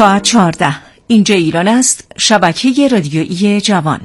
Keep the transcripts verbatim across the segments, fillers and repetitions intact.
ساعت چهارده. اینجا ایران است. شبکه رادیویی جوان.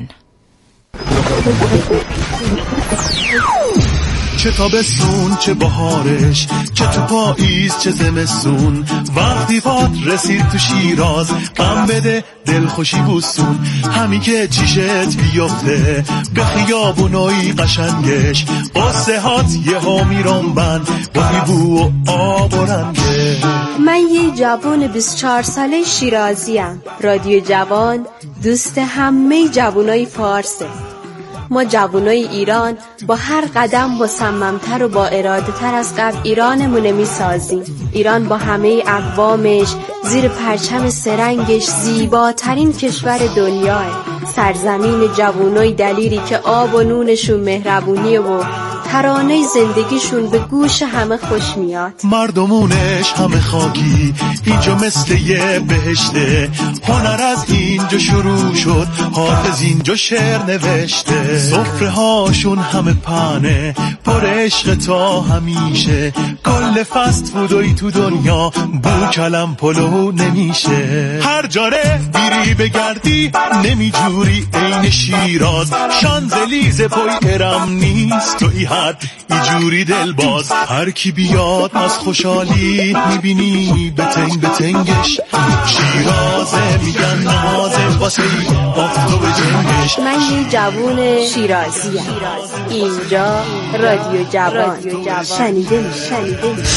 چه تابستون چه بهارش، چه تو پاییز چه زمستون، وقتی باد رسید تو شیراز غم بده دلخوشی بوسون. همین که چیشت بیفته به خیابونای قشنگش، قصه هات یه ها میرم بند با بو و آب و رنگه. من یه جوان بیست و چهار ساله شیرازیم. رادیو جوان دوست همه جوانای فارسه. ما جوانای ایران با هر قدم مصممتر و با اراده تر از قبل ایرانمونه می سازیم. ایران با همه اقوامش زیر پرچم سرنگش زیباترین کشور دنیاه. سرزمین جوانای دلیری که آب و نونشون مهربونیه و ترانه زندگیشون به گوش همه خوش میاد. مردمونش همه خاکی، اینجا مثل یه بهشته. هنر از اینجا شروع شد، حافظ اینجا شعر نوشته. سفره هاشون همه پنه پر عشق تا همیشه. کل فست فودوی تو دنیا بو کلم پلو نمیشه. هر جاره بیری بگردی نمیجوری این شیراز. شانزلیزه پای ارم نیست تو ای حد ایجوری دل باز. هر کی بیاد از خوشحالی میبینی بتنگ بتنگش. شیرازه میگن نمازه واسه آفتاب جنگش. من یه جوون شیرازیم. اینجا رادیو جوان. شنیده می شنیده می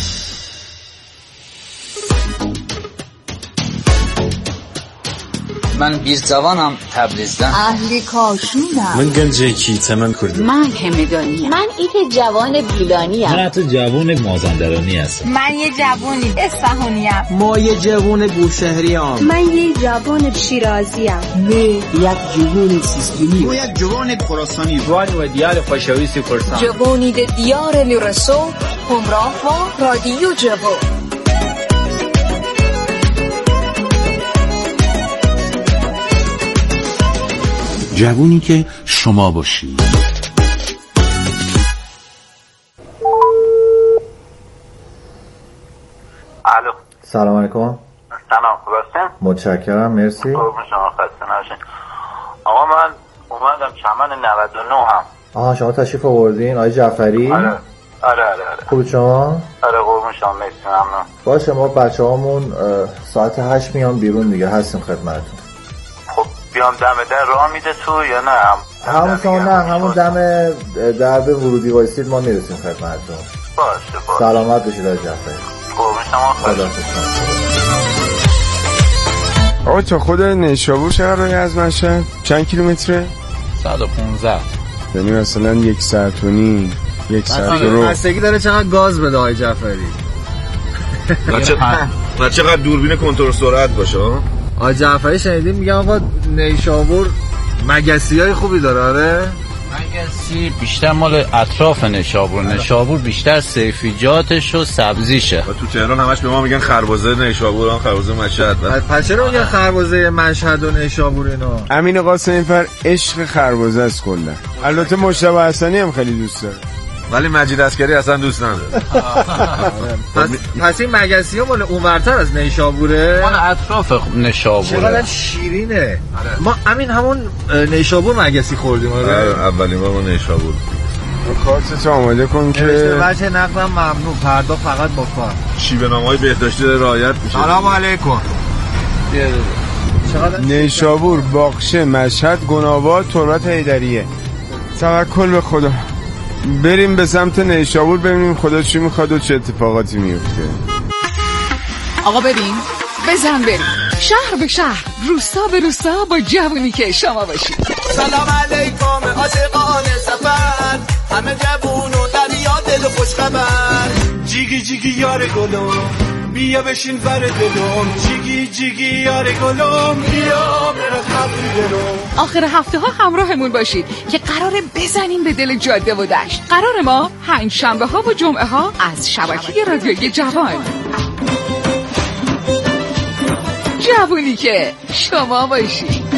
من بیرزوانم تبریزدم. اهلی کاشونم. من گنجکی تمام کردم. من همدانیم. من ایت جوان بیلانیم. من حتی جوان مازندرانی هستم. من یه جوونی اصفهانیم. ما یه جوان بوشهریم. من یه جوان شیرازیم. من یک جوان سیستمی. ما یک جوان خراسانی. جوان و دیار خوشویستی کرسان. جوانی د دیار لرسو همراه با رادیو جوان. جوونی که شما باشی. الو. سلام علیکم. سلام، خوب هستین؟ متشکرم، مرسی. قربون شما، خسته نباشین. آقا من اومدم چمن نود و نه هم. آها شما تشریف آوردین آقای جعفری؟ آره. آره آره آره. خوب شما؟ آره قربون شما، مرسی، ممنون. باشه ما بچه‌هامون ساعت هشت میان بیرون دیگه، هستیم خدمتتون. خب بیام دم در راه میده تو یا نه؟ هم همون شما نه همون دم درب ورودی وایسید ما میرسیم خدمتتون. باشه باشه. سلامت باشید آقای جعفری. قربون شما، خدا آقا تا خود نیشابور چقدر راه از مشهد؟ چند کیلومتره؟ صد و پانزده. یعنی مثلا یک ساعت و نیم، یک ساعت رو. بستگی داره چقدر گاز بده آقای جعفری. نه چقدر دوربین کنترل سرعت باشه. آقای جعفری شنیدیم میگم آقا نیشابور مگسیای خوبی داره. آره مگسی بیشتر مال اطراف نیشابور. نشابور بیشتر سیفیجاتش و سبزیشه. تو تهران همش به ما میگن خربزه نیشابور، هم خربزه مشهد. پس چرا میگن خربزه مشهد و نیشابور اینا؟ امین قاسمی فر عشق خربزه است کلا. البته مجتبی حسنی هم خیلی دوست داره. ولی مجید عسکری اصلا دوست نداره. پس پس این مگسی‌ها مال اونورتر از نیشابوره؟ مال اطراف نیشابوره. چقدر شیرینه. ما همین همون نیشابور مگسی خوردیم. آره اولین بار ما نیشابور. کارتت آماده کن که بچه نقدم ممنوع، پرداخت فقط با کارت. شیوه‌نامه‌های بهداشتی رعایت میشه. سلام علیکم. نیشابور، باغچه، مشهد، گناباد، تربت حیدریه. توکل به خدا. بریم به سمت نیشابور ببینیم خدا چی میخواد و چه اتفاقاتی میفته. آقا ببین بزن بریم شهر به شهر، روستا به روستا با جوونی که شما باشید. سلام علیکم عاشقان سفر، همه جوون و دریا دل خوش خبر. جیگی جیگی یار گلو بیا بشین بر دلم، جیگی جیگی یار گلم بیا برخ دلم. آخر هفته ها همراهمون باشید که قراره بزنیم به دل جاده و دشت. قرار ما پنج شنبه ها و جمعه ها از شبکه رادیویی جوان. جوونی که شما باشید.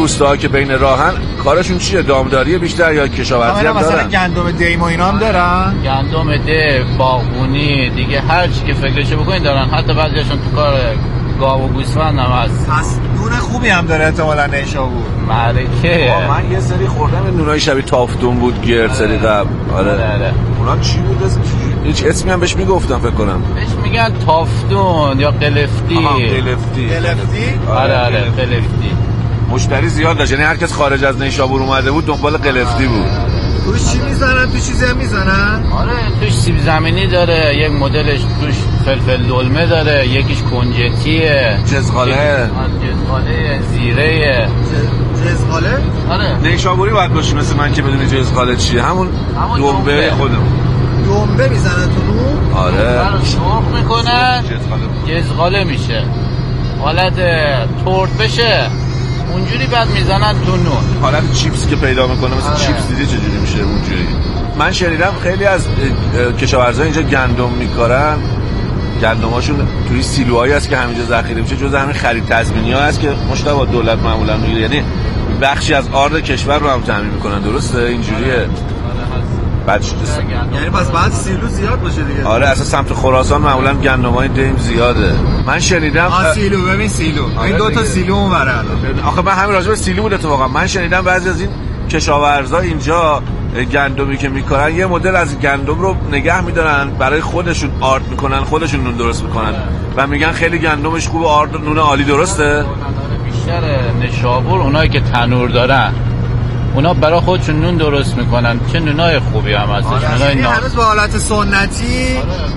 روستاها که بین راهن کارشون چیه؟ دامداری بیشتر یا کشاورزی هم دارن؟ مثلا گندم دیم و اینا هم دارن؟ گندم ده، باغبونی دیگه هر چی که فکرشو بکنین دارن. حتی بعضیاشون تو کار گاو و گوسفند هم هست. پس نون خوبی هم داره احتمالاً نیشابور. معرکه. من یه سری خوردم نونای شبیه تافتون بود گرد سری قبل. آره. آره. اونا چی بود اسمش؟ هیچ اسمی هم بهش میگفتم فکر کنم. بهش میگن تافتون یا قلفتی. آها قلفتی. قلفتی؟ آره آره قلفتی. مشتری زیاد داشت، یعنی هر کس خارج از نیشابور اومده بود دنبال قلفتی بود. توش چی میزنن؟ توش چیزی هم میزنن؟ آره توش سیب زمینی داره، یک مدلش توش فلفل دلمه داره، یکیش کنجتیه، جزغاله، جزغاله، زیره. جزغاله؟ آره. نیشابوری باید باشی مثل من که بدونی جزغاله چیه، همون دنبه خودمون. دنبه میزنن تو نون؟ آره. شخ میکنن جزغاله میشه. حالت تورت بشه اونجوری بعد میزنن تو نون. حالت چیپس که پیدا میکنه مثل آره. چیپس دیدی چجوری میشه اونجوری. من شنیدم خیلی از کشاورزا اینجا گندم میکارن، گندماشون توی سیلوهایی هست که همینجا ذخیره میشه، جزء همین خرید تضمینی ها هست که مشتاق دولت معمولا میگیره، یعنی بخشی از آرد کشور رو هم تامین میکنن. درسته اینجوریه؟ بعد یعنی پس بعد سیلو زیاد باشه دیگه. آره اصلا سمت خراسان معمولا گندمای دیم زیاده. من شنیدم آ سیلو ببین سیلو آره این دو تا سیلو اونوره. آخه من همین راجع به سیلو بود اتفاقا. من شنیدم بعضی از این کشاورزا اینجا گندمی که میکارن یه مدل از گندم رو نگه میدارن برای خودشون آرد میکنن، خودشون نون درست میکنن و میگن خیلی گندمش خوبه، آرد نون عالی. درسته؟ بیشتر نیشابور اونایی که تنور دارن اونا برای خودشون نون درست میکنن، چه نونای خوبی هم هستش. آره نونای نام هنوز به حالت سنتی.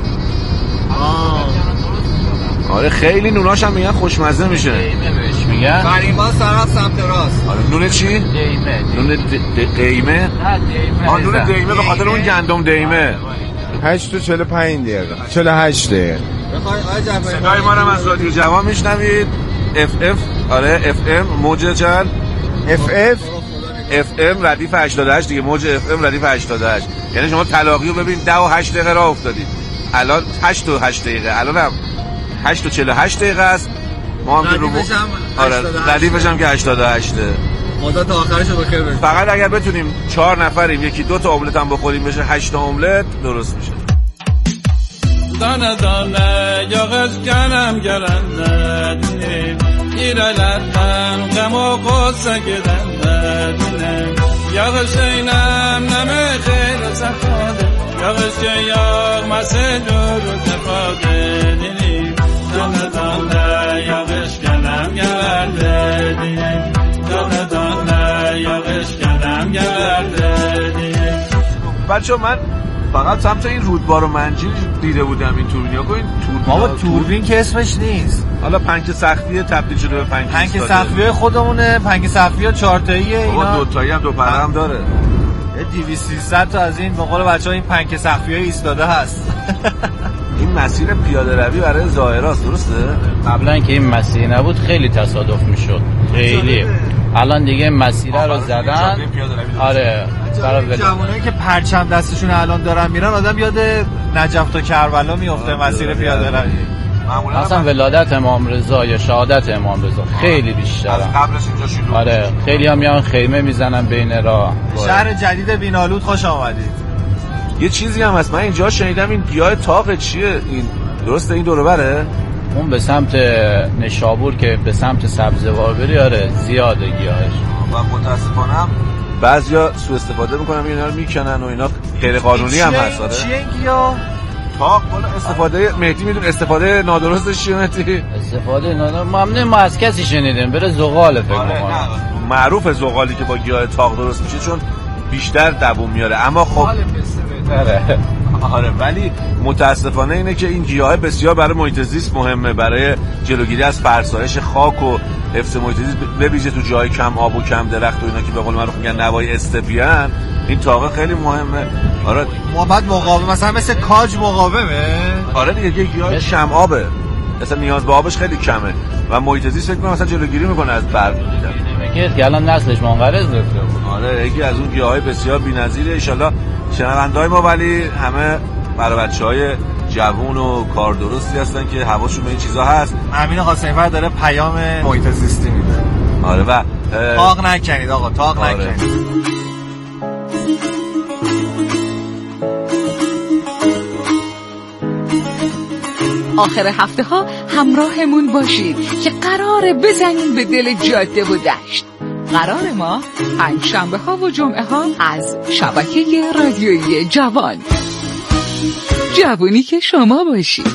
آره. آره خیلی نوناش هم میگن خوشمزه میشه. قیمه بهش میگن. غریبا طرف سمت راست. آره نون چی؟ دیمه. نون قیمه؟ نه دیمه. آه نون دیمه به خاطر اون گندم دیمه. هشت تا چهل و پنج دقیقه. چهل و هشت دقیقه. بخوای آقای جوانی صدای ما رو از رادیو جوان میشنوید. اف اف آره اف ام موج چند؟ اف اف اف ام ردیف هشتاد و هشت دیگه، موج اف ام ردیف هشتاد و هشت. یعنی شما تلاقی رو ببین ده و هشت دقیقه راه افتادید. الان هشت و هشت دقیقه. الان هم هشت و چهل و هشت دقیقه است. ما هم رو آره ردیفش هم که هشتاد و هشت. خدا تا آخرش رو بخیر بشه. فقط اگر بتونیم چهار نفریم یکی دو تا املت هم بخوریم بشه هشت تا املت درست میشه. دانه دانه یاغش کنم گرنده دینیم ایرالتن غم و قصه گرنده دینیم یاغش اینم نمه خیر سفاده یاغش که یاغ مسه جور تفاده دینیم دانه دانه یاغش کنم گرنده دینیم دانه دانه یاغش کنم گرنده دینیم. بچه من فقط سمت این رودبار و منجیل دیده بودم این توربین. آقا این توربین بابا توربین که اسمش نیست. حالا پنکه سختی تبدیل شده به پنکه پنکه سقفی خودمونه. پنکه سقفی چهار تاییه اینا. دو تایی هم دو پره هم داره. دویست سیصد تا از این به قول بچه‌ها این پنکه سقفی‌های ایستاده هست. این مسیر پیاده روی برای زائراست. درسته؟ قبلا که این مسیر نبود خیلی تصادف میشد. خیلی. الان دیگه مسیر رو زدن. آره. برای جوانایی که پرچم دستشون الان دارن میرن آدم یاد نجف تا کربلا میفته. مسیر پیاده روی مثلا ولادت امام رضا یا شهادت امام رضا خیلی بیشتره. از قبلش اینجا شلوغ. آره خیلی هم میان خیمه میزنن بین راه. شهر جدید بینالود خوش آمدید. یه چیزی هم هست من اینجا شنیدم این گیاه تاق چیه این؟ درسته این دور و بره؟ اون به سمت نیشابور که به سمت سبزوار بری آره زیاده گیاهش. و متاسفانه بعضیا سوء استفاده میکنن اینا رو میکنن و اینا غیر قانونی هم هست. آره چیه این گیاه؟ تاق بالا استفاده مهدی میدون استفاده نادرستش چیه مهدی؟ استفاده نادرست ممنون ما از کسی شنیدیم بره زغال فکر آره میکنم. معروف زغالی که با گیاه تاق درست میشه چون بیشتر دووم میاره اما خب آره آره ولی متاسفانه اینه که این گیاه بسیار برای محیط زیست مهمه، برای جلوگیری از فرسایش خاک و حفظ محیط زیست به ویژه تو جای کم آب و کم درخت و اینا که به قول معروف میگن نوای استپیان. این تاقه خیلی مهمه. آره ما بعد مقاوم مثلا مثل کاج مقاومه. آره دیگه یه گیاه شم آبه مثلا نیاز به آبش خیلی کمه و محیط زیست فکر کنم مثلا جلوگیری میکنه از برق دیدن که الان نسلش منقرض شده. آره یکی از اون گیاهای بسیار بی‌نظیره. ان شاءالله شنونده‌های ما ولی همه برای بچه‌های جوون و کار درستی هستن که حواسشون به این چیزا هست. امین قاسمی‌فر داره پیام محیط زیستی میده. آره و تاق نکنید آقا، تاق آره. نکنید. آخر هفته ها همراهمون باشید که قراره بزنیم به دل جاده و دشت. قرار ما پنجشنبه ها و جمعه ها از شبکه رادیویی جوان. جوونی که شما باشید.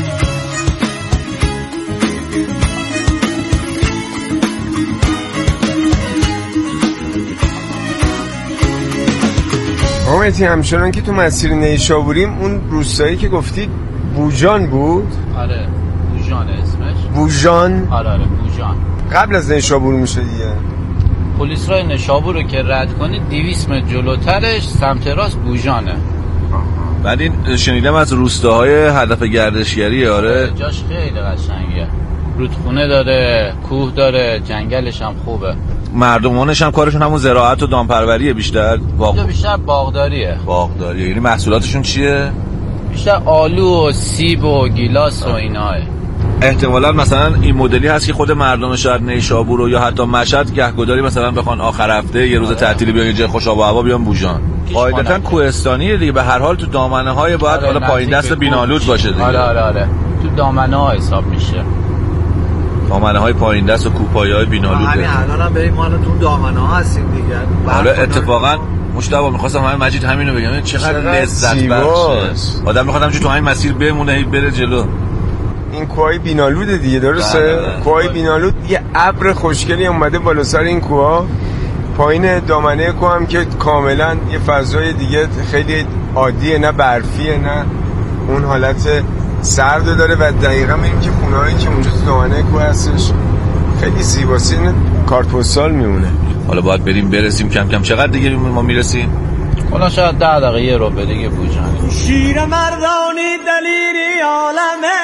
آمدی همچنان که تو مسیر نیشابوریم اون روستایی که گفتید بوجان بود؟ آره بوجان اسمش. بوجان؟ آره آره بوجان. قبل از نیشابور میشه دیگه. پلیس رای نیشابور رو که رد کنید دویست متر جلوترش سمت راست بوجانه. بعد این شنیدم از روستاهای هدف گردشگری. آره جاش خیلی قشنگه، رودخونه داره، کوه داره، جنگلش هم خوبه. مردمانش هم کارشون همون زراعت و دامپروریه بیشتر. باغ... بیشتر باغداریه. باغداریه. یعنی محصولاتشون چیه؟ بیشتر آلو و سیب و گیلاس و ایناه. احتمالاً مثلا این مدلی هست که خود مردم شهر نیشابور و یا حتی مشهد گهگداری مثلا بخوان آخر هفته یه روز تعطیلی بیان اینجا خوش آب و هوا بیان بوجان. قاعدتاً کوهستانیه دیگه، به هر حال تو دامنه های باید حالا پایین دست بینالود باشه دیگه. آره آره آره تو دامنه ها حساب میشه. دامنه های پایین دست و کوپایی های بینالود. همین الان هم بریم ما تو دامنه ها هستیم دیگه. حالا اتفاقاً مشتاق می‌خواستم همین مجید همینو بگم، چقدر لذت بخشه. آدم می‌خواد همینجوری تو همین مسیر بمونه هی بره جلو. این کوهای بینالود دیگه، درسته؟ کوهای بینالود یه ابر خوشگلی اومده بالا سر این کوها. پایین دامنه کوه هم که کاملا یه فضای دیگه خیلی عادیه، نه برفیه نه اون حالت سرد داره و دقیقاً می‌بینیم که خونه‌هایی که اونجا تو دامنه کوه هستش خیلی زیباست، این کارت پستال میمونه. حالا باید بریم برسیم کم کم. چقدر دیگه ما میرسیم؟ حالا شاید ده دقیقه یه رو به دیگه بوجان. شیر مردانی دلیری عالمه،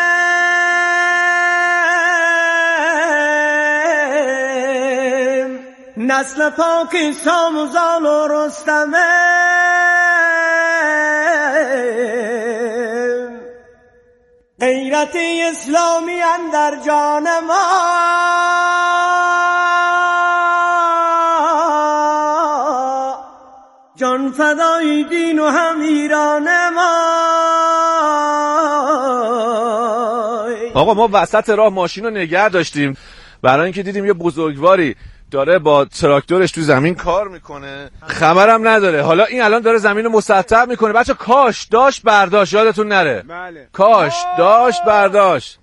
نسل پاکی ساموزال و رستمه، غیرت اسلامی اندر جان ما، جان فدای دین و هم ایران ما. آقا ما وسط راه ماشین رو نگه داشتیم برای اینکه دیدیم یه بزرگواری داره با تراکتورش تو زمین کار میکنه، خبرم نداره. حالا این الان داره زمین رو مسطح میکنه. بچه کاش داشت برداشت، یادتون نره. بله. کاش داشت برداشت.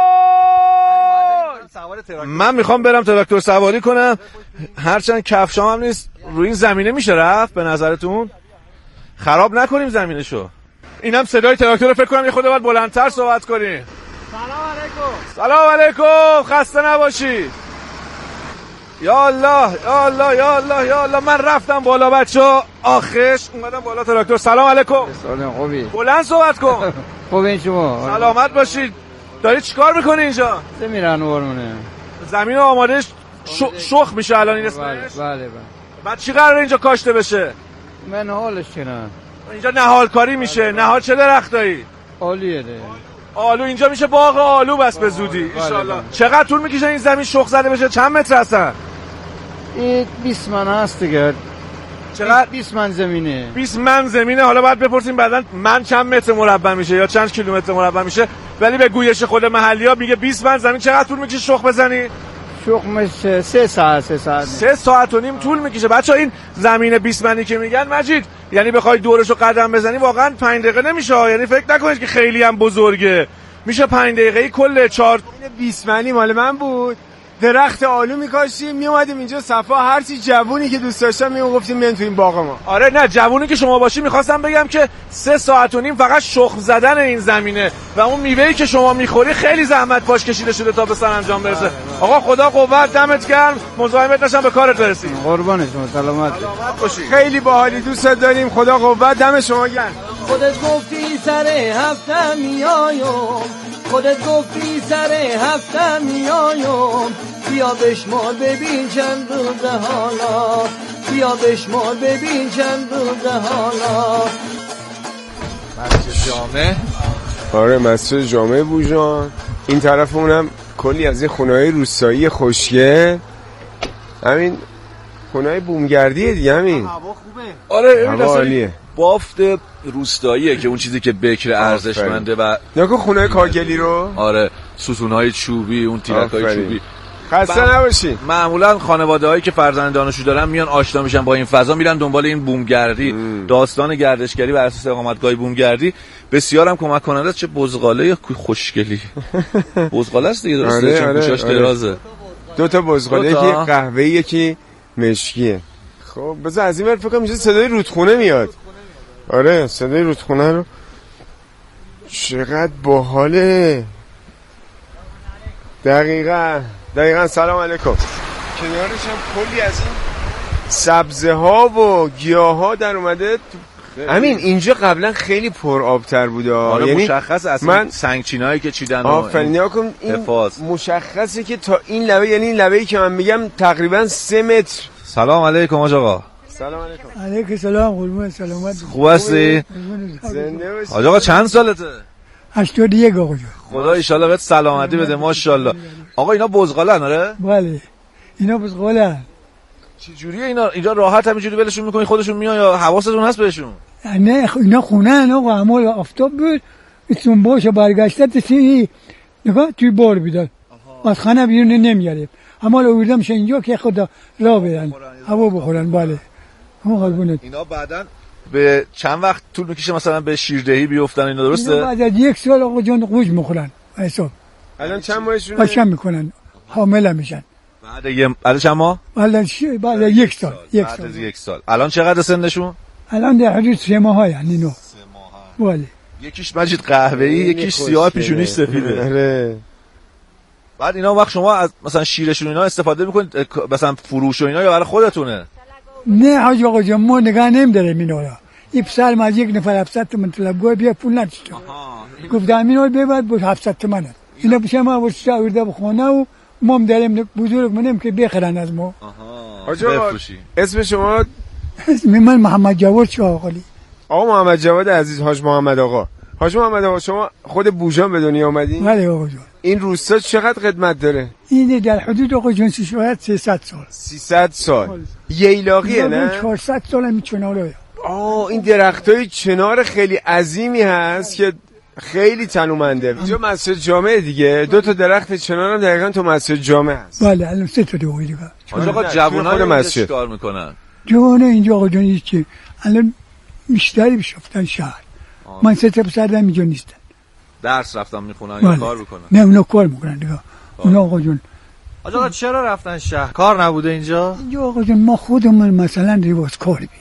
من میخوام برم تراکتور سواری کنم، هرچند کفشام هم نیست. روی این زمینه میشه رفت به نظرتون؟ خراب نکنیم زمینشو. اینم صدای تراکتور، فکر کنم یه خود باید بلندتر صحبت کنیم. سلام علیکم. سلام علیکم، خسته نباشی. یا الله یا الله یا الله یا الله. من رفتم بالا بچه‌ها، آخش اومدم بالا تراکتور. سلام علیکم. سلام خوبی؟ بلند صحبت کن. خوبین شما؟ سلامت باشید. داری چیکار میکنی اینجا؟ زمین رانورمونه. زمین آماده شخ میشه الان این اسمش؟ بله بله بله. بعد چی قراره اینجا کاشته بشه؟ من حالش کنم. اینجا نهال کاری میشه. نهال چه درختایی؟ آلویه ده. آلو اینجا میشه باغ آلو بس به زودی ان شاء الله. چقدر طول میکشه این زمین شخ زده بشه؟ چند متر هستن؟ این بیست من هست دیگه. چقدر؟ بیست من زمینه. بیست من زمینه. حالا باید بپرسیم بعدن من چند متر مربع میشه یا چند کیلومتر مربع میشه، ولی به گویش خود محلی‌ها میگه بیست من زمین. چقدر طول میکشه شخ بزنی؟ شخ میشه سه ساعت سه ساعت سه ساعت و نیم طول میکشه. بچه‌ها این زمین بیست منی که میگن مجید، یعنی بخوای دورشو قدم بزنی واقعا پنج دقیقه نمیشه. یعنی فکر نکنید که خیلی هم بزرگه، میشه پنج دقیقه کل چهار. بیست منی مال من بود. درخت آلو میکاشیم، میومدیم اینجا صفا، هرچی جوونی که دوست داشتم میگفتیم میان تو این باغ ما. آره نه جوونی که شما باشی میخواستم بگم که سه ساعت و نیم فقط شخم زدن این زمینه و اون میوه‌ای که شما میخوری خیلی زحمت پاش کشیده شده تا به سرانجام برسه. آقا خدا قوت، دمت گرم، مزاحمت نشم، به کارت برسی. قربان شما، سلامت باشی. خیلی باحالی، دوستت داریم، خدا قوت، دم شما گرم. خودت گفتی سر هفته میایم، خودت گفتی سر هفته میایم، بیا بشمار ببین چند روزه حالا، بیا بشمار ببین چند روزه حالا. مسجد جامع. آره مسجد جامع بوجان. این طرف اونم کلی از این خونه‌های روستایی خوشگل. همین خونه‌های بومگردیه دیگه همین. هوا خوبه. آره هوا عالیه. بافت روستاییه که اون چیزی که بکر ارزشمنده و نگاه خونه‌های کاگلی رو. آره ستون‌های چوبی، اون تیرک‌های چوبی. خسته نباشین. معمولا خانواده‌هایی که فرزند دانشجو دارن میان آشنا میشن با این فضا، میرن دنبال این بومگردی. ام. داستان گردشگری بر اساس اقامتگاه بومگردی بسیارم کمک کننده است. چه بزغاله خوشگلی. بزغاله است دیگه، درسته؟ آره، چون آره، گوشاش آره. درازه. دو تا بزغاله، یکی قهوه‌ای یکی مشکیه. خب بذار از این ور فکر کنم میشه صدای رودخونه میاد. آره صدای رودخونه رو. چقدر باحاله. دقیقاً دقیقاً سلام علیکم. کنارش هم کلی از این سبزه ها و گیاه ها در اومده. همین اینجا قبلا خیلی پر آبتر بوده. آره یعنی مشخص اصلا من سنگچینایی که چیدن آفرین کن این حفاظ. مشخصه که تا این لبه، یعنی این لبه‌ای که من میگم تقریبا سه متر. سلام علیکم حاج آقا. سلام علیکم. علیکم سلام قربون سلامت. خوب هستی؟ زنده باشی. حاج آقا چند سالته؟ هشتاد و یک آقا جان. خدا ان شاءالله بهت سلامتی بده ماشاءالله. آقا اینا بزغالن آره؟ بله اینا بزغالن. چه جوریه اینا؟ اینجا راحت همینجوری ولشون میکنی خودشون میان یا حواستون هست بهشون؟ نه اینا خونه ان آقا، اما آفتاب بود ایتون باشه برگشته تی نگاه توی بار بیدن. از خانه بیرون نمیاریم. اما آوردمش اینجا که خدا راه برن هوا بخورن. بله همون قربونت. اینا بعدن به چند وقت طول میکشه مثلا به شیردهی بیفتن اینا درسته؟ اینا بعد از یک سال آقا جان قوج میخورن حساب. الان چند ماهشونه؟ باشم میکنن حامله میشن. بعد یه بعد چند ماه؟ بعد ش... بعد یک سال. یک بعد سال. از یک سال. الان چقدر سنشون؟ الان در حدود سه ماه یعنی نو. سه ماه. بله. یکیش مجید قهوه‌ای، یکیش سیاه پیشونیش سفیده. آره. بعد اینا وقت شما از مثلا شیرشون اینا استفاده میکنید مثلا فروش و اینا یا برای خودتونه؟ نه حاج آقا جان ما نگاه نمی‌داریم اینا را. این پسر ما یک نفر هفتصد تومن طلبگاه بیا پول نداشت. گفتم اینا ببرد بود هفتصد تومن. اینا پیش ما واسه آورده به خونه و ما هم داریم بزرگ منم که بخرن از ما. حاج آقا اسم شما؟ اسم من محمد جواد شاقلی. آقا محمد جواد عزیز. حاج محمد آقا. حاج محمد آقا شما خود بوجان به دنیا اومدین؟ بله آقا جان. این روستا چقدر خدمت داره؟ این در حدود آقا جان شاید سیصد سال. سیصد سال. ییلاقیه نه؟ چهارصد سال هم چناره. آه این درختای چنار خیلی عظیمی هست که خیلی تنومنده. اینجا مسجد جامع دیگه. دو تا درخت چنار هم دقیقاً تو مسجد جامع هست. بله الان سه تا دیگه دیگه. آقا جوونا اینجا چیکار میکنن؟ جوونا اینجا آقا جان چی؟ الان بیشتری بشفتن شهر. من سه تا پسر دارم اینجا نیستن. درس رفتن میخونن یا کار میکنن؟ نه اونا کار میکنن دیگه. اونا آقا جان آقا چرا رفتن شهر؟ کار نبوده اینجا؟ اینجا آقا جان ما خودمون مثلا رواز کار بیم.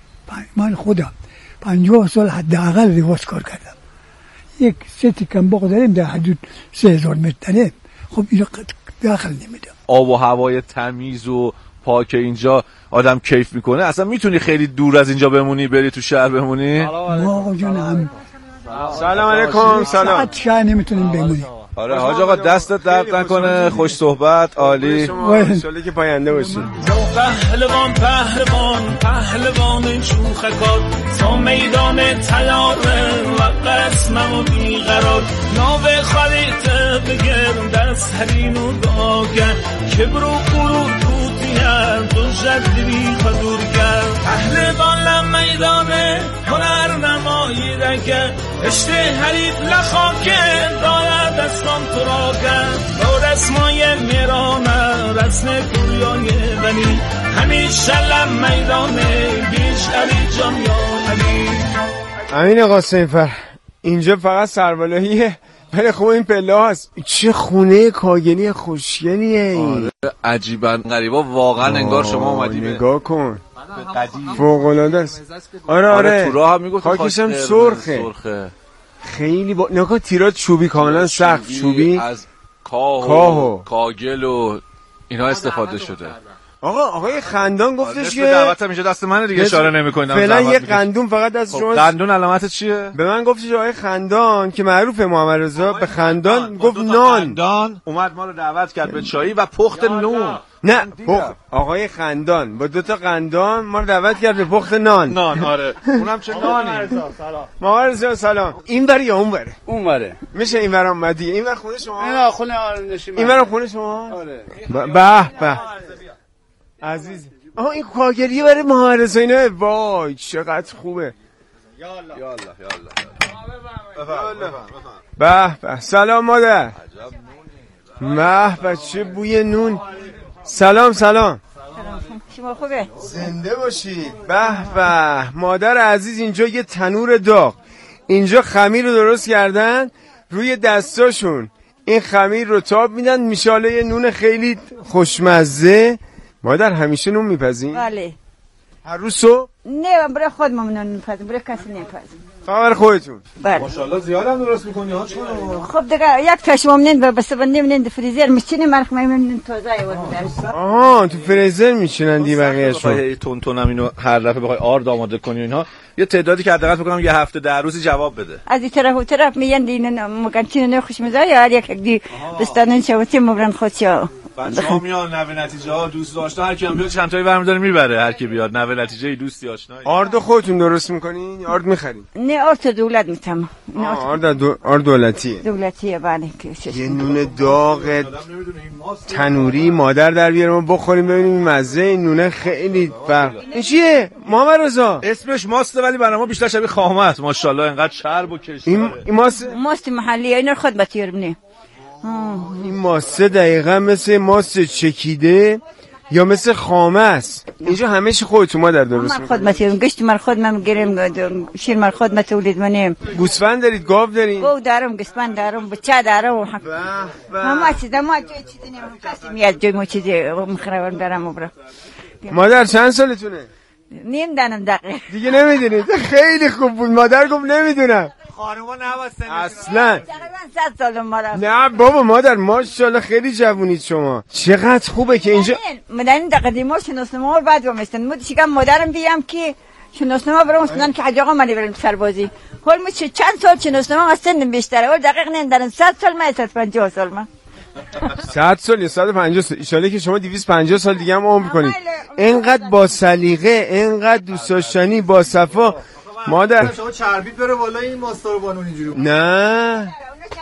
من خودم پنجاه سال حداقل رواز کار کردم. یک ستی کم باغ داریم در حدود سه هزار متر داریم. خب اینو داخل نمیدم. آب و هوای تمیز و پاک اینجا آدم کیف میکنه. اصلا میتونی خیلی دور از اینجا بمونی بری تو شهر بمونی؟ ما آقا جان هم سلام علیکم. سلام. ساعت شهر نمیتونیم بمونیم. آره حاج آقا دستت درد نکنه. خوش صحبت عالی. ان شاءالله که پاینده باشی. پهلوان پهلوان پهلوان شوخکار تا میدان تلاره و قسمم و بیقرار ناوه خالیت بگرم دست هرین و داگر کبر و قرور کوتیان تو جدی خدور کرد پهلوان لم میدانه هنر نمایی رکر اشته حریف لخاکه دارد دستان تو را کرد با رسمای میرانه رسم کوریای بنی همیشه لم میدانه بیش علی جان یا علی. امین قاسمی فر اینجا فقط سربالاییه ولی خوب این پله هست. چه خونه کاگلی خوشگلیه این. آره عجیبا غریبا واقعا انگار شما اومدی به نگاه کن فوق العاده است. آره آره تو راه هم میگفت خاکش هم سرخه. سرخه خیلی با نگاه تیرات چوبی کاملا سقف چوبی از کاه و, کاه و کاگل و اینا استفاده شده. آقا آقای خندان گفتش که دعوتم اینجا دست منه دیگه اشاره نمی‌کنم. فعلا یه قندون فقط دست شما. قندون علامت چیه؟ به من گفتش آقای خندان که معروفه محمد رضا به خندان گفت نان. خندان اومد ما رو دعوت کرد به چایی و پخت نون. نه پخت آقای خندان با دو تا قندان ما رو دعوت کرد به پخت نان. نان آره. اونم چه نانی؟ محمد رضا سلام. این بره یا اون بره؟ اون بره. میشه این ورم اومدی؟ این ور خونه شما؟ نه خونه آره نشیم. این ور خونه شما؟ آره. به به عزیز. آها این کاگریه برای مهارس اینا. وای چقدر خوبه. یالا یالا یالا. به به. سلام مادر. به به چه بوی نون. سلام سلام. شما خوبه؟ زنده باشید. به به. مادر عزیز اینجا یه تنور داغ. اینجا خمیر رو درست کردن روی دستاشون. این خمیر رو تاب میدن میشاله یه نون خیلی خوشمزه. مادر همیشه نون میپزین؟ بله. هر روز صبح؟ نه برای خود ما نون میپزیم، برای کسی نمیپزیم. فقط خودتون؟ بله. ماشاءالله زیاد هم درست میکنی ها. چون خب دیگه یک تاش ممنون و بس بندیم فریزر میچینیم مرخ میمون تازه ورد. آها تو فریزر میچینن دی بقیه‌شو. تون تونم اینو هر دفعه بخوای آرد آماده کنی اینها یه تعدادی که حداقل بکنم یه هفته در روزی جواب بده. از این طرف و طرف میگن این مگنچین نه خوش مزه یا یک دی بستانن شوتی مبرن خودشو. بچه‌ها میان نوه نتیجه ها دوست داشتن هر کی هم بیاد چند تایی برمی‌داره میبره هر کی بیاد نوه نتیجه دوستی آشنایی. آرد خودتون درست میکنین؟ آرد میخرین؟ نه آرد دولت میتم. آرد دو... آرد دولتیه. دولتیه بله. یه نون داغ تنوری مادر در بیاره ما بخوریم ببینیم مزه این نونه خیلی فرق. این چیه؟ محمد رضا اسمش ماسته ولی برای ما بیشتر شبیه خامه است. ماشاءالله اینقدر چرب و کشت. این این ماست ماست محلیه اینا خود بتیرمنه. این ماسه دقیقا مثل ماست چکیده یا مثل خامه است. اینجا همه چی خودتون مادر درست می‌کنید؟ خود متیم گشت مر خود من گیرم شیر مر خود متولید منیم. گوسفند دارید؟ گاو دارین؟ گاو دارم، گوسفند دارم، بچه دارم. همه چیز ما چیزی نمی‌کنم. کسی میاد جای ما چیزی می‌خرم دارم و برا. مادر چند سالتونه؟ نیم دانم دقیق. دیگه نمیدونید. خیلی خوب بود. مادر گفت نمیدونم. خانوما نباید سنشون اصلا صد سال ما رفت. نه بابا مادر ماشاءالله خیلی جوونید شما. چقدر خوبه که اینجا مدن قدیما شناسنامه رو بعد گمستن. مد شیکم مادرم بیام که شناسنامه برام سنن که حاج آقا من برم سربازی. حال ما چند سال شناسنامه هستن بیشتره. اول دقیق نمیدونن صد سال من صد و پنجاه سال من. صد سال یا صد و پنجاه سال. ان شاءالله که شما دویست و پنجاه سال دیگه هم عمر کنید. اینقدر با سلیقه، اینقدر دوست داشتنی، با صفا. مادر شما چربیت بره والا این ماستا رو بانون اینجوری. نه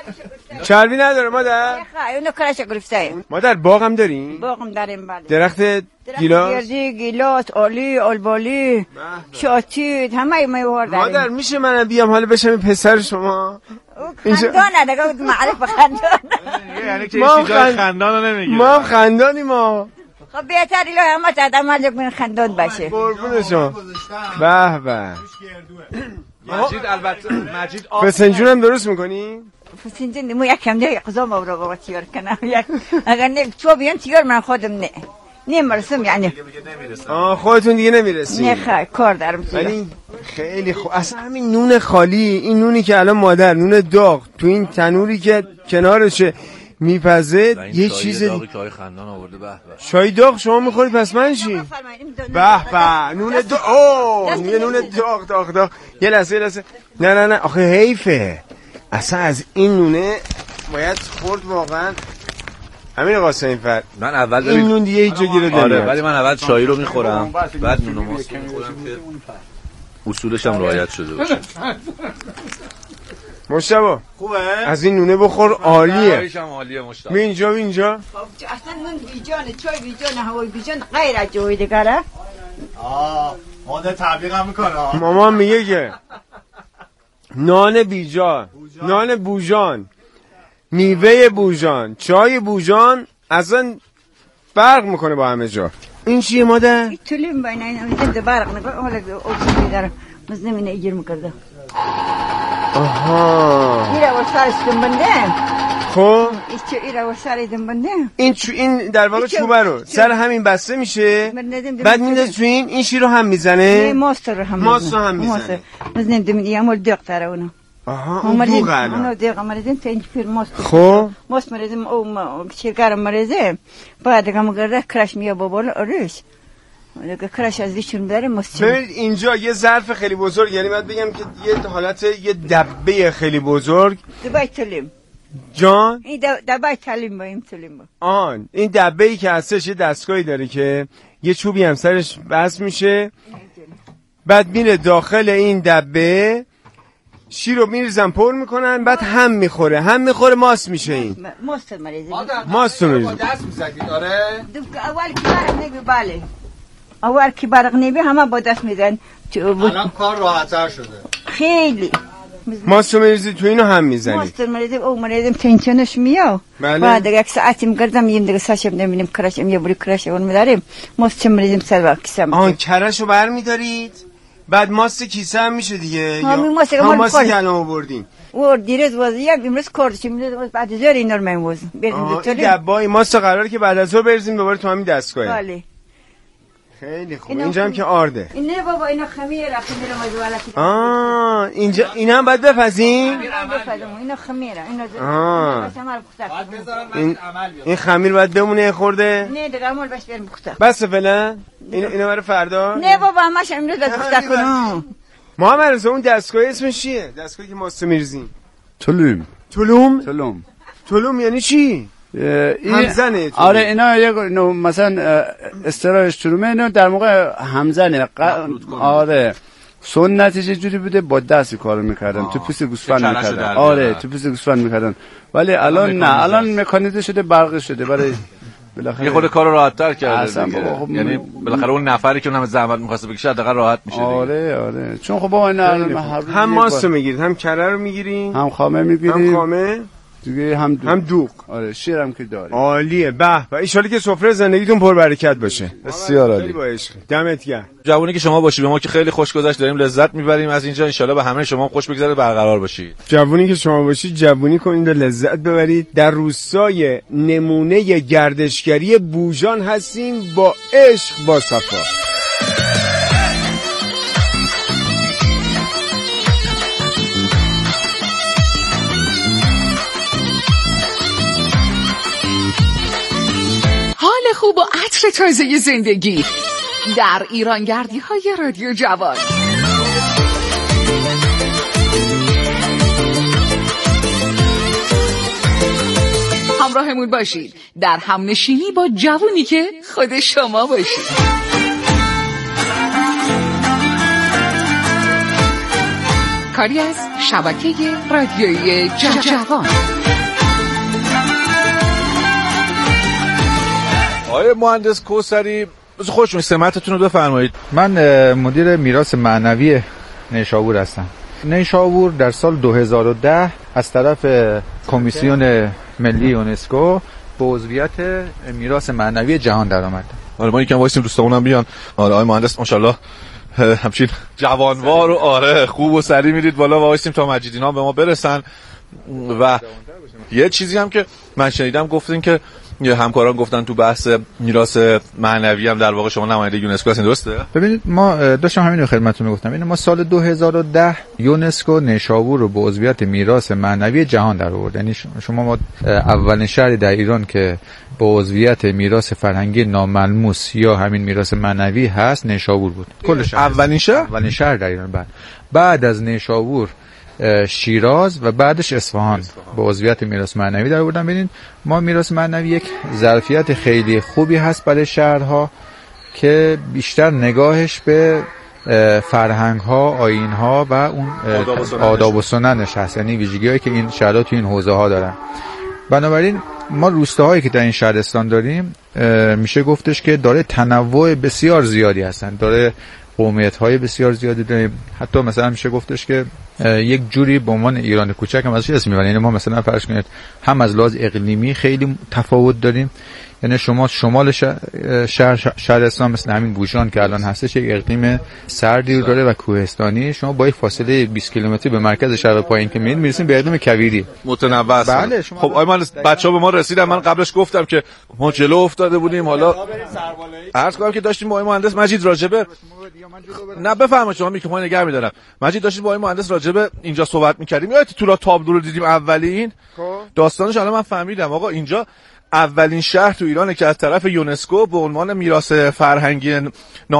چربی نداره مادر. نه اونو کارش گرفته. مادر باغ هم دارین؟ باغم داریم بله. درخت گیلاس؟ گردی، گیلاس، آلی، آلبالی، شاتید، همه میوه داریم. مادر میشه منم بیام حالا بشم پسر شما؟ خندانه دیگه معرف خندان. یعنی که این چیزای خندانو نمیگیره. ما هم خندانی ما. خب بهتر ایلا همه تا آدم مالک من خندان باشه. قربون شما. به به. مجید البته مجید فسنجون هم درست میکنی؟ فسنجون مو یک کم دیگه قضام رو بابا تیار کنم. یک اگر نه تو بیان تیار من خودم نه. نمیرسم یعنی. آه خودتون دیگه نمیرسی. نه خیر کار دارم. ولی خیلی خوب. اصلا همین نون خالی، این نونی که الان مادر نون داغ تو این تنوری که کنارشه میپزه یه چیز دیگه. چای خندان آورده به به. چای داغ شما میخورید پس من چی؟ به به نون داغ. اوه یه نون داغ داغ داغ. یه لحظه یه لحظه. نه نه نه آخه حیفه. اصلا از این نونه باید خورد واقعا. همین قاسمی فر من اول این نون دیگه هیچ جا گیره نمیاد. آره ولی من اول چای رو میخورم بعد نون و ماست میخورم که اصولش هم رعایت شده باشه. مشتبه خوبه؟ از این نونه بخور عالیه. چایش هم عالیه مشتبه. می اینجا می اینجا. اصلا نون بیجانه، چای بیجانه، هوای بیجانه غیر از جای دیگره. آه ماده تبلیغ هم میکنه. مامان میگه که نان بیجان، نان بوجان، میوه بوجان، چای بوجان اصلا فرق میکنه با همه جا. این چیه مادر؟ تولیم باید این زنده برق نگاه حالا اوکی داره مزنم اینه ایجیر میکرده. آها ایره و سرش دنبنده. خب ایره و سرش دنبنده. این چو این در واقع چوبه رو سر همین بسته میشه بعد میندازه تو این این شیر رو هم میزنه. ماست رو هم ماست رو هم میزنه. مزنم دمیدی امول دیق تره اونو. آها اون دوغه الان. اونو دیق مرزیم تا این فیلم ماست. خب ماست مرزیم او شیرگرم مرزیم بعد دیگه مگرده کرش میاد بابال آرش. دیگه کرش از دیشون داره ماست. ببینید اینجا یه ظرف خیلی بزرگ یعنی باید بگم که یه حالت یه دبه خیلی بزرگ. دبای تلیم. جان این دبای تلیم با این تلیم با. آن این دبه‌ای که هستش یه دستگاهی داره که یه چوبی هم سرش بس میشه بعد میره داخل این دبه شیر رو میریزن پر میکنن، بعد هم میخوره هم میخوره ماست میشه. این ماست مریضی ماست میریزی دست میزدید. آره اول که برق نبی بله اول که برق نبی همه با دست میزن. الان کار راحت‌تر شده خیلی. ماست میریزی تو اینو هم میزنی. ماست میریزی او مریضم تنشنش میاد. بله. بعد یک ساعتی میگردم یه دیگه ساشم نمیبینیم کراشم یه بری کراش اون میداریم. ماست میریزیم سر وقت کیسه. آن کراشو برمیدارید بعد ماست کیسه هم میشه دیگه. همین ماست هم ماست که الان آوردین. و دیروز وضعیت امروز کردش امروز بعد از ظهر اینا رو میوز. بریم تو دبای ماست قراره که بعد از ظهر بریزیم دوباره تو همین دستگاه. بله. خیلی خوب. اینجا هم که آرده. این نه بابا اینا خمیر خمیر مزوالات. آه اینجا اینا هم باید بپزیم؟ بپزیم اینا خمیره اینا. آه. این این خمیر باید بمونه خورده؟ نه دیگه عمل بس بریم بخته. بس فعلا این اینا برای فردا؟ نه بابا همش امروز بخته کنم. محمد اون دستگاه اسمش چیه؟ دستگاهی که ماست میریزیم. تلوم. تلوم؟ تلوم. تلوم یعنی چی؟ همزنه. آره اینا یک نوع مثلا استراحش تلومه اینا در موقع همزنه. آره سنتش یه جوری بوده با دست کارو میکردن تو پوست گوسفند میکردن. آره تو پوست گوسفند میکردن ولی الان نه الان مکانیزه شده برقی شده برای بالاخره یه خود کارو راحت‌تر کرده دیگه. خب یعنی بالاخره اون نفری که اونم زحمت می‌خواسته بکشه حداقل راحت میشه دیگه. آره آره چون خب با اینا هم ماست میگیرید هم کره رو میگیرین هم خامه میگیرید هم خامه دیگه هم دوغ. هم دوغ. آره شیرم که داره. عالیه. به و ان شاءالله که سفره زندگیتون پر برکت باشه. بسیار عالی. دمت گرم. جوونی که شما باشی به ما که خیلی خوش گذشت داریم لذت میبریم از اینجا. ان شاءالله به همه شما خوش بگذره برقرار باشید. جوونی که شما باشید جوونی کنید و لذت ببرید. در روستای نمونه گردشگری بوژان هستیم با عشق با صفا. حال خوب و عطر تازه زندگی در ایرانگردی های رادیو جوان. همراهمون باشید در همنشینی با جوونی که خود شما باشید. کاری از شبکه رادیویی جوان. آقای مهندس کوثری خودتون سمتتون رو بفرمایید. من مدیر میراث معنوی نیشابور هستم. نیشابور در سال دو هزار و ده از طرف کمیسیون ملی یونسکو به عضویت میراث معنوی جهان درآمد. حالا ما یکم وایسیم دوستامونم بیان. آره آقای مهندس ماشاءالله همچین جوانوار و آره خوب و سری میرید بالا و وایسیم تا مجیدینا به ما برسن. و یه چیزی هم که من شنیدم گفتین که یه همکاران گفتن تو بحث میراث معنوی هم در واقع شما نماینده یونسکو هستین، درسته؟ ببینید ما داشتم همین رو خدمتتون میگفتم. این ما سال دو هزار و ده یونسکو نیشابور رو به عضویت میراث معنوی جهان در آورد. یعنی شما ما اولین شهری در ایران که به عضویت میراث فرهنگی ناملموس یا همین میراث معنوی هست نیشابور بود. کل شهر اولین شهر اولین شهر در ایران. بعد بعد از نیشابور شیراز و بعدش اصفهان به عضویت میراث معنوی در آوردن. ببینید ما میراث معنوی یک ظرفیت خیلی خوبی هست برای شهرها که بیشتر نگاهش به فرهنگ ها، آیین ها و اون آداب و سننش هست، یعنی ویژگی‌هایی که این شهرها تو این حوزه ها دارن. بنابراین ما روستاهایی که در این شهرستان داریم میشه گفتش که داره تنوع بسیار زیادی هستن، داره قومیت‌های بسیار زیادی داریم. حتی مثلا میشه گفتش که یک جوری به عنوان ایران کوچک هم ازش اسم میبرن. یعنی ما مثلا فرض کنید هم از لحاظ اقلیمی خیلی تفاوت داریم. یعنی شما شمال شهر شهرستان مثل همین بوژان که الان هستش یک اقلیم سردی رو داره و کوهستانی. شما با یک فاصله بیست کیلومتری به مرکز شهر پایین که میرید میرسید به اقلیم کویری متنوع. بله. خب آقای من بچه‌ها به ما رسیدن، من قبلش گفتم که ما جلو افتاده بودیم. حالا عرض کنم که داشتیم با آقای مهندس مجید راجبه نه بفرمایید شما میکروفون نگه می‌دارم. مجید داشتیم با آقای مهندس راجبه اینجا صحبت می‌کردیم. یادت تو تابلو رو دیدیم اولین داستانش الان من فهمیدم. آقا اینجا اولین شهر تو ایرانه که از طرف یونسکو به عنوان میراث فرهنگی